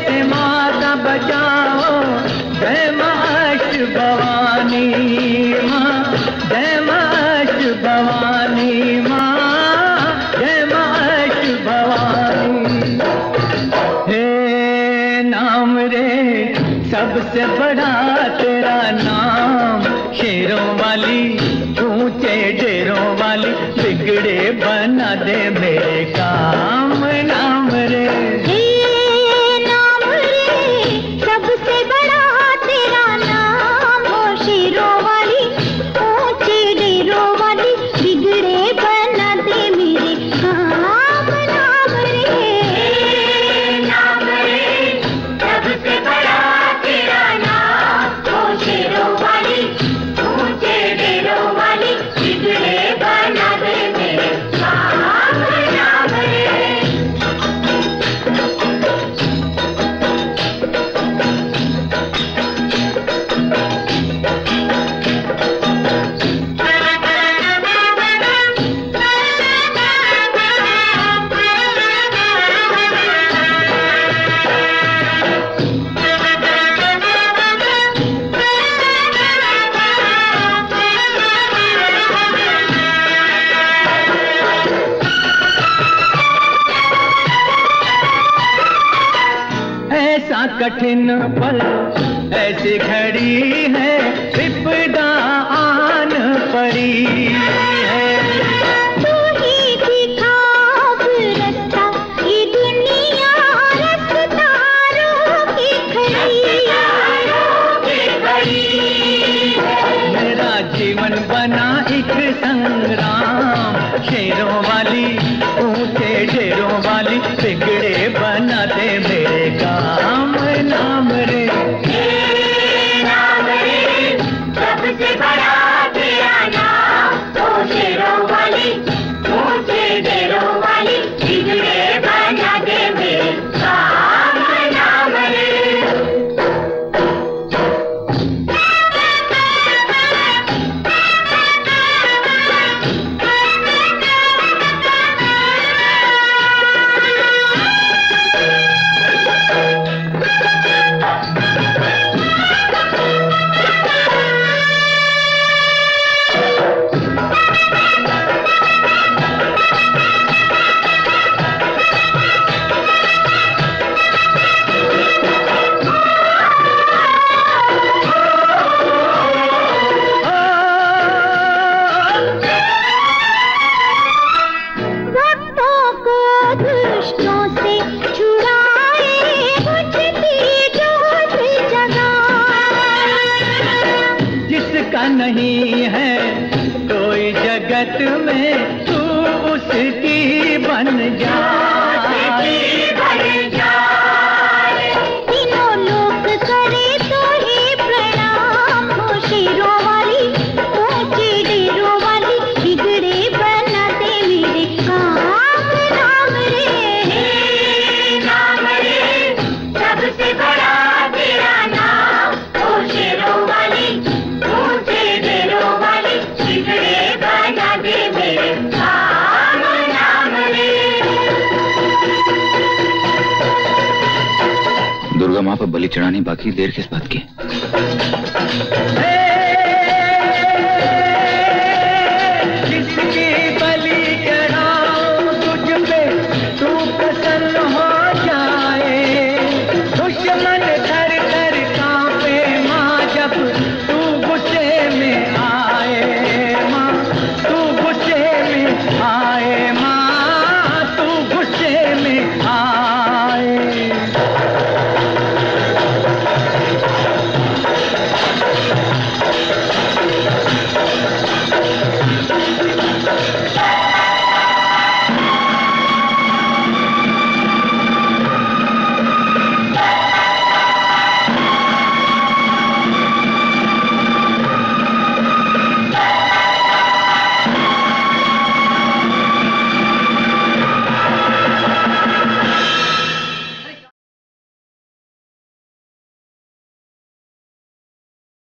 से माता बचाओ, जय माँ भवानी माँ, जय माँ भवानी माँ, जय माँ भवानी। हे नाम रे सबसे बड़ा तेरा नाम, शेरों वाली ऊंचे डेरों वाली, बिगड़े बना दे मेरे काम। नाम रे नाम रे सबसे बड़ा तेरा नाम, हो शेरों वाली ऊंचे डेरों वाली, बिगड़े बना दे मेरे काम। नाम रे सबसे बड़ा तेरा नाम, हो शेरों वाली ऊंचे डेरों वाली, बिगड़े बना दे मेरे काम। नाम रे ऐसा कठिन पल, ऐसी घड़ी है, विपदा आन पड़ी है। तू ही दिखा अब रास्ता, ये दुनिया रास्ता रोके खड़ी है। मेरा जीवन बना एक संग्राम, शेरों वाली ऊंचे डेरों वाली, बिगड़े बना दे मेरे काम। नाम रे नाम रे सबसे बड़ा तेरा नाम, हो शेरों वाली ऊंचे डेरों वाली, बिगड़े बना दे मेरे काम। नाम रे नहीं है कोई जगत में, तू उसकी बन जा। तीनों लोक करे तो ही प्रणाम, हो शेरों वाली ऊंचे डेरों वाली, बिगड़े बना दे मेरे काम। नाम रे सबसे बड़ा तेरा नाम, हो शेरों वाली ऊंचे डेरों वाली, बिगड़े बना दे मेरे काम। नाम रे दुर्गा माँ पर बलि चढ़ानी बाकी, देर किस बात की?